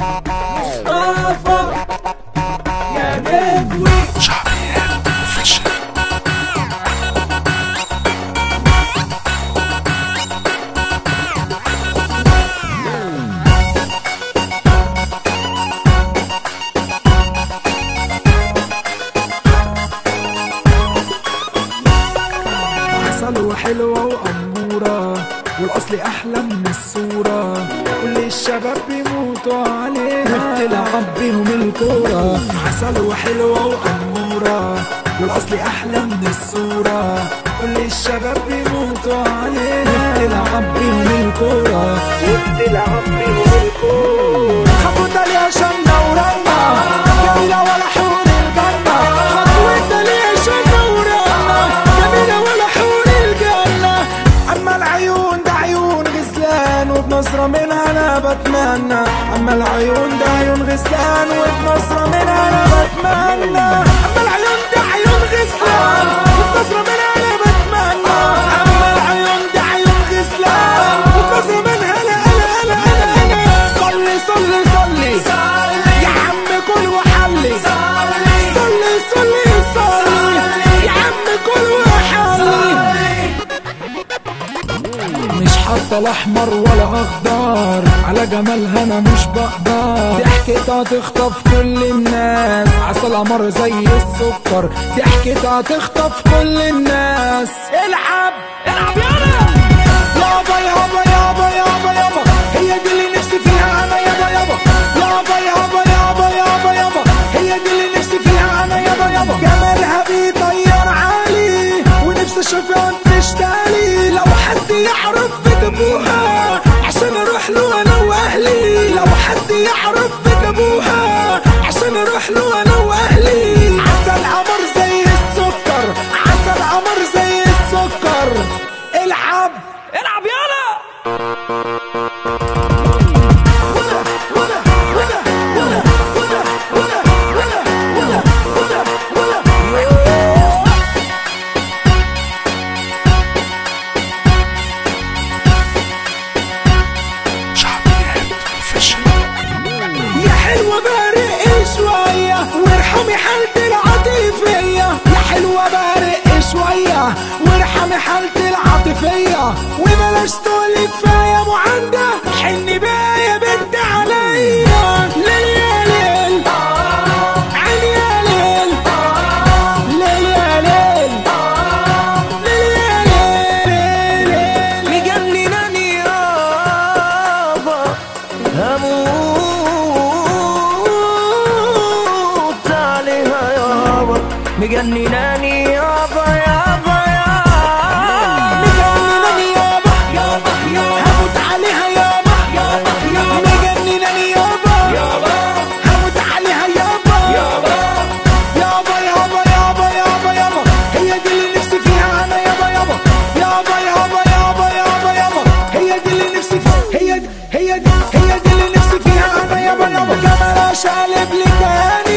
مصطفى يا بدوي شعبيات اوفيشال. عسل وحلوة وأمورة والأصل أحلى من الصورة، كل الشباب بيموتوا عليها بتلعب بيهم الكورة. عسل وحلوة وأمورة والأصل أحلى من الصورة، كل الشباب بيموتوا عليها بتلعب بيهم الكورة وبتلعب بيهم الكورة. خطوة ليها شمة ورنة جميلة ولا حور الجنة، خطوة ليها شمة ورنة جميلة ولا حور الجنة. أما العيون ده عيون غزلان وبنصرة منها أنا بتمنى، أما العيون ده عيون غزلان وبنصرة منها أنا بتمنى، أما العيون ده عيون غزلان وبنصرة منها أنا بتمنى، أما العيون ده عيون غزلان وبنصرة منها أنا. صلي صلي صلي يا عم كل وحلي، صلي صلي صلي يا عم كل وحلي. مش حاطه الاحمر ولا اخضر، على جمالها انا مش بقدر، ضحكتها تخطف كل الناس، عسل قمر زي السكر، ضحكتها تخطف كل الناس. العب العب يابا يابا يابا يابا يابا، هي دي اللي نفسي فيها انا يابا يابا، يابا يابا يابا يابا يابا، هي دي اللي نفسي فيها انا يابا يابا. جمالها بيطير عالي ونفسي اشوفها تشتغلي، لو حد يعرف بيت ابوها عشان اروح له انا واهلي، لو حد يعرف بيت ابوها عشان اروح له انا واهلي. عسل قمر زي السكر، عسل قمر زي السكر. العب العب يلا. يا حلوة بارق شوية وارحمي حالتي العاطفية، يا حلوة بارق شوية وارحمي حالتي العاطفية، وبلاش تقولي كفاية معاندة، حني بقى يا بنت عليا. ليل يا ليل عين يا ليل، ليل يا ليل ليل يا ليل. مجنناني يابا هموت عليها يابا، مجنناني يابا يابا يابا، مجنناني يابا يابا يابا، هموت عليها يابا يابا يابا، مجنناني يابا يابا، هموت عليها يابا يابا يابا يابا يابا يابا يابا، هي دي اللي نفسي فيها انا يابا يابا، يابا يابا يابا يابا يابا، هي دي اللي نفسي فيها، هي دي اللي نفسي فيها انا يابا يابا. جمالها شقلب لي كياني